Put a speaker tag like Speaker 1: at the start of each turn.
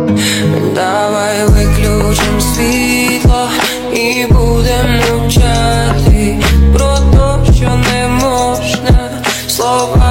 Speaker 1: Давай виключим світло і будемо мовчати про те, що не можна слова.